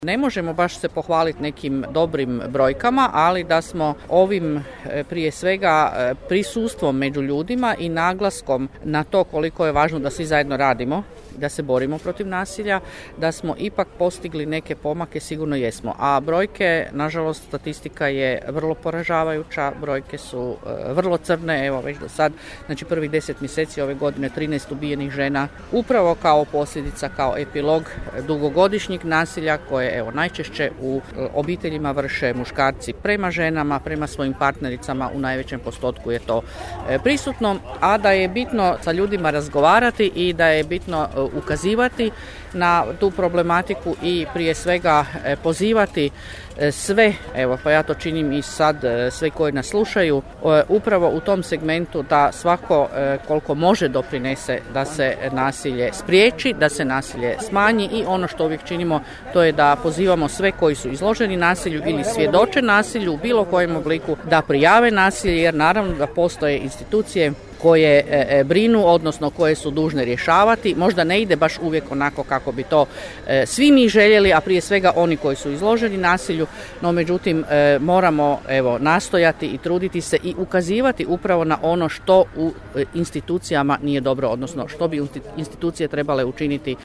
Ne možemo baš se pohvaliti nekim dobrim brojkama, ali da smo ovim prije svega prisustvom među ljudima i naglaskom na to koliko je važno da svi zajedno radimo, da se borimo protiv nasilja, da smo ipak postigli neke pomake, sigurno jesmo. A brojke, nažalost, statistika je vrlo poražavajuća, brojke su vrlo crne, evo već do sad, znači prvih 10 mjeseci ove godine 13 ubijenih žena, upravo kao posljedica, kao epilog dugogodišnjeg nasilja koje evo najčešće u obiteljima vrše muškarci prema ženama, prema svojim partnericama, u najvećem postotku je to prisutno, a da je bitno sa ljudima razgovarati i da je bitno ukazivati na tu problematiku i prije svega pozivati sve, evo pa ja to činim i sad, sve koji nas slušaju, upravo u tom segmentu da svako koliko može doprinese da se nasilje spriječi, da se nasilje smanji i ono što uvijek činimo to je da pozivamo sve koji su izloženi nasilju ili svjedoče nasilju u bilo kojem obliku da prijave nasilje, jer naravno da postoje institucije koje brinu, odnosno koje su dužne rješavati. Možda ne ide baš uvijek onako kako bi to svi mi željeli, a prije svega oni koji su izloženi nasilju, no međutim moramo nastojati i truditi se i ukazivati upravo na ono što u institucijama nije dobro, odnosno što bi institucije trebale učiniti